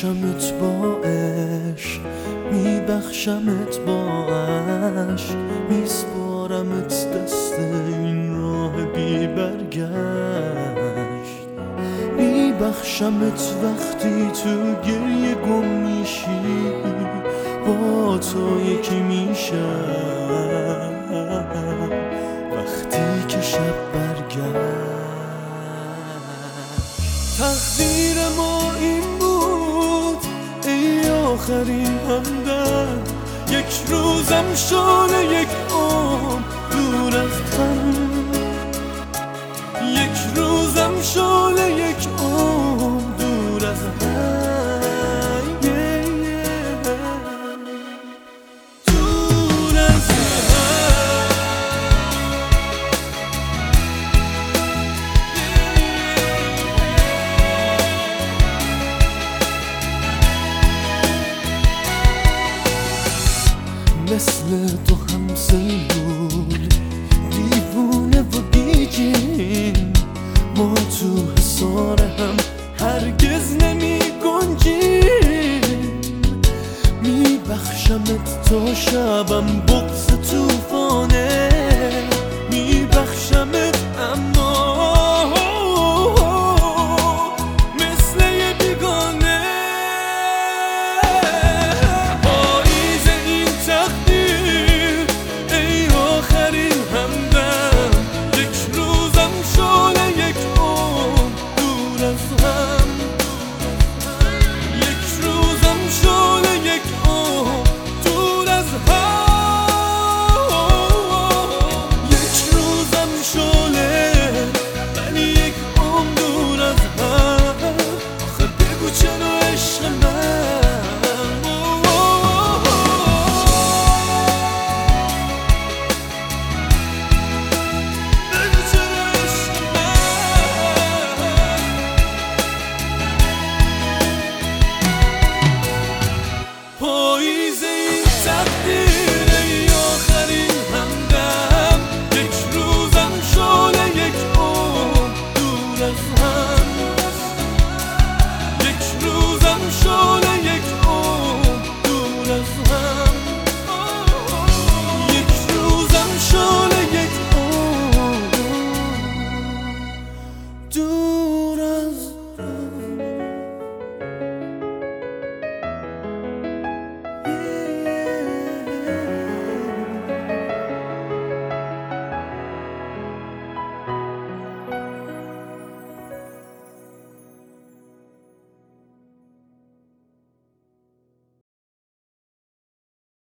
میبخشمت با عشق، میبخشمت با عشق، میسپارمت دست این راه بی برگشت. میبخشمت وقتی تو گریه گم میشی، با تو یکی میشم وقتی که شب برگشت. تقدیر ما این بود ای آخرین همدم، یک روزم شده یک عمر دور از